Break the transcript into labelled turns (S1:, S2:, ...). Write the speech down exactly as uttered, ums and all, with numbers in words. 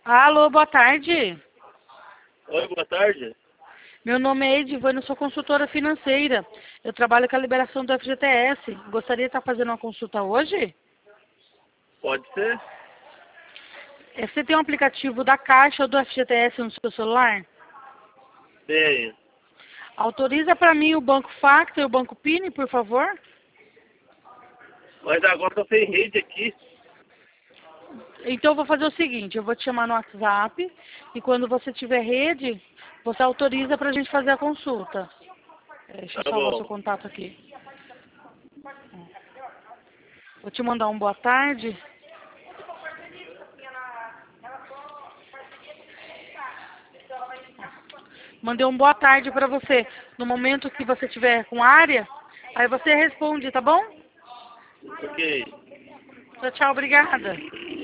S1: Alô, boa tarde.
S2: Oi, boa tarde.
S1: Meu nome é Edivane, eu sou consultora financeira. Eu trabalho com a liberação do F G T S. Gostaria de estar fazendo uma consulta hoje?
S2: Pode ser?
S1: É, Você tem um aplicativo da Caixa ou do F G T S no seu celular?
S2: Tenho.
S1: Autoriza para mim o Banco Factor e o Banco Pini, por favor?
S2: Mas agora eu tô sem rede aqui.
S1: Então eu vou fazer o seguinte, eu vou te chamar no WhatsApp e quando você tiver rede, você autoriza para a gente fazer a consulta. É, Deixa eu
S2: Tá
S1: salvar o
S2: bom.
S1: seu contato aqui. Vou te mandar um boa tarde. Mandei um boa tarde para você. No momento que você tiver com área, aí você responde, tá bom?
S2: Ok.
S1: Tchau, tchau, obrigada.